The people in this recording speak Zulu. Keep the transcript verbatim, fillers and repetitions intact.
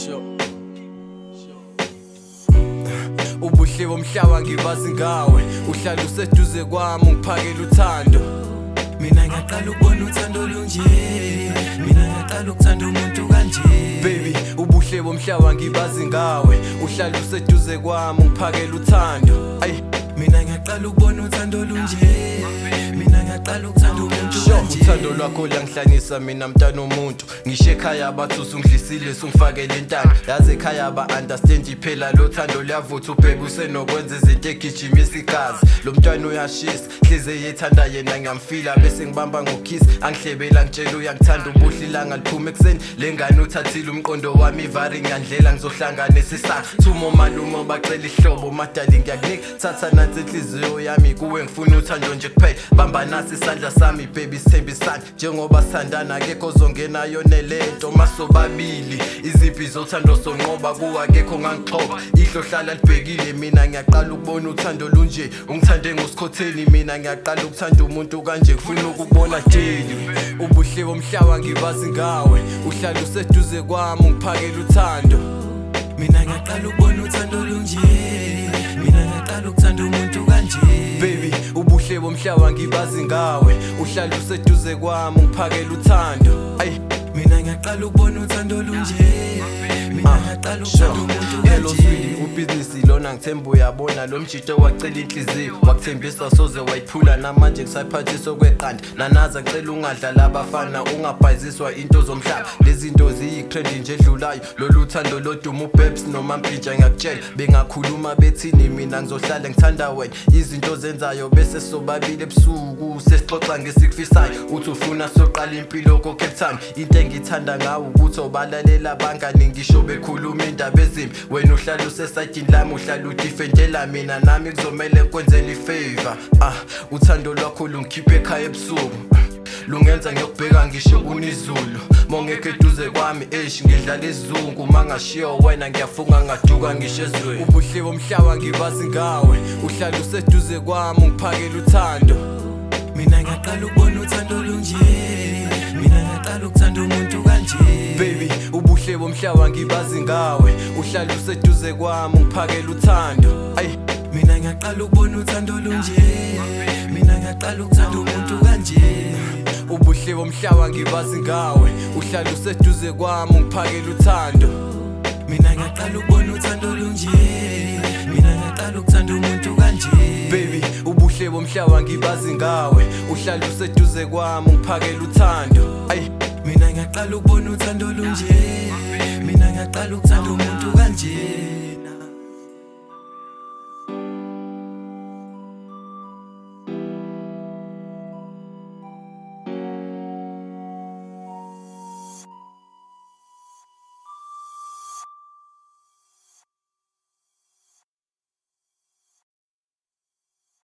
Ubuhle bomhlaba ngibazi ngawe, uhlala useduze kwami ungiphakela uthando. Mina ngiyaqala ukubona uthando olunje, mina ngiyaqala ukuthanda umuntu kanje. Baby, ubuhle bomhlaba ngibazi ngawe, uhlala useduze kwami ungiphakela uthando. Ay, mina ngiyaqala ukubona uthando olunje, mina ngiyaqala ukuthanda umuntu kanje. Uthando lwakho liyangihlanyisa mina mntana womuntu. Ngisho ekhaya bathusa ungidlisile sungifakele intando. Yazi ekhaya ba-understand iphela lo thando liyavutha ubheke usenokwenza izinto egijimisa igazi. Lo mntwana uyashisa, hliziyo yethanda yena ngiyamfila bese ngibamba ngokiss. Angihlebela ngitshela uyangithanda ubuhle ilanga liphuma ekuseni. Le ngane uthathile umqondo wami ivari ngiyandlela ngizohlanganisa isanga. Thumo malume bacela ihlobo madali ngiyakunika. Thatha nansi inhliziyo yami kuwe ngifuna uthando nje kuphela. Bamba nasi isandla sami baby sithembisana njengoba sithandana akekho ozongenayo nelento masobabili. Iziphi zothando sonqoba kuwa akekho ngangixoba. Ihlo hlala libhekile mina ngiyaqala ukubona uthando lunje. Ungithande ngosikhotheni mina ngiyaqala ukuthanda umuntu kanje ngifuna ukubona daily. Ubuhle bomhlaba ngibazi ngawe, uhlala useduze kwami ungiphakela uthando. Mina ngiyaqala ukubona uthando olunje, mina ngiyaqala ukuthanda umuntu kanje. Baby, ubuhle bomhlaba ngibazi ngawe, uhlala useduze kwami ungiphakela uthando. Ay, mina ngiyaqala ukubona uthando olunje, mina ngiyaqala ukuthanda umuntu kanje. Ubhizinisi lona ngithemba uyabona lo mjito wacela inhliziyo wakuthembisa soze wayiphula namanje ngisayiphathiswa kweqanda. Nanaza ngicela ungadlala abafana ungabhayiziswa into zomhlaba. Lezi zinto ziyi-trend nje edlulayo, lolu thando loduma uBabs noma Mpintsha ngiyakutshela. Bengakhuluma bethini mina ngizohlala ngithanda wena. Izinto zenzayo bese sobabili ebusuku sesixoxa ngesikufisayo. Uthi ufuna soqala impilo ko-Cape Town. Into engithanda ngawo ukuthi obalalela abangani ngisho bekhuluma indaba ezimbi. Wena uhlala usesayidini lami uhlala udifendela mina nami kuzomele ngikwenzele ifavor. Ah, uthando lwakho lungikhipha ekhaya ebusuku, lungenza ngiyokubheka ngisho kunizulu. Mongekho eduze kwami eish ngidlala izungu mangashiyo wena ngiyafunga ngaduka ngisho ezweni. Ubuhle bomhlaba ngibazi ngawe, uhlala useduze kwami ungiphakela uthando. Mina ngiyaqala ukubona uthando olunje, mina ngiyaqala ukuthanda umuntu kanje. Baby, ubuhle bomhlaba ngibazi ngawe, uhlala useduze kwami ungiphakela uthando. Ay, mina ngiyaqala ukubona uthando olunje, mina ngiyaqala ukuthanda umuntu kanje. Ubuhle bomhlaba ngibazi ngawe, uhlala useduze kwami ungiphakela uthando. Mina ngiyaqala ukubona uthando olunje, mina ngiyaqala ukuthanda umuntu kanje. Baby, ubuhle bomhlaba ngibazi ngawe, uhlala useduze kwami ungiphakela uthando. Ay, mina ngiyaqala ukubona uthando olunje, mina ngiyaqala ukuthanda umuntu kanje.